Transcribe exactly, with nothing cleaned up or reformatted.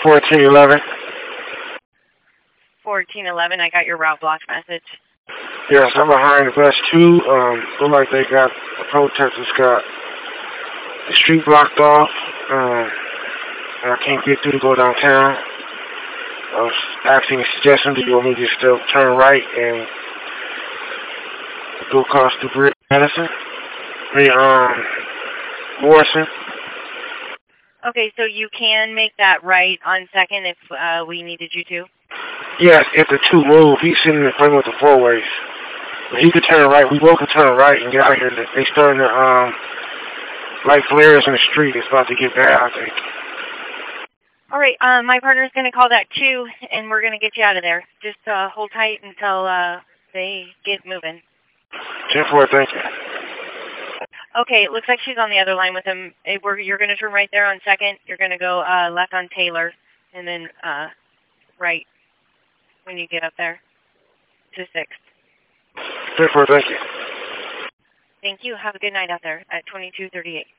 fourteen eleven. fourteen eleven, I got your route block message. Yes, I'm behind the bus too. Um, look like they got, the protesters got the street blocked off. Um, and I can't get through to go downtown. I was asking a suggestion, do you want me to just still turn right and go across the bridge, Madison? I mean, um, Morrison. Okay, so you can make that right on second if uh, we needed you to? Yes, if the two move, he's sitting in front with the four ways. But he could turn right. We both could turn right and get out here. They starting to, um, light flares in the street. It's about to get bad, I think. All right, uh, my partner's going to call that too, and we're going to get you out of there. Just uh, hold tight until uh, they get moving. ten four, thank you. Okay, it looks like she's on the other line with him. We're, you're going to turn right there on second. You're going to go uh, left on Taylor, and then uh, right when you get up there to sixth. ten four, thank you. Thank you. Have a good night out there at twenty-two thirty-eight.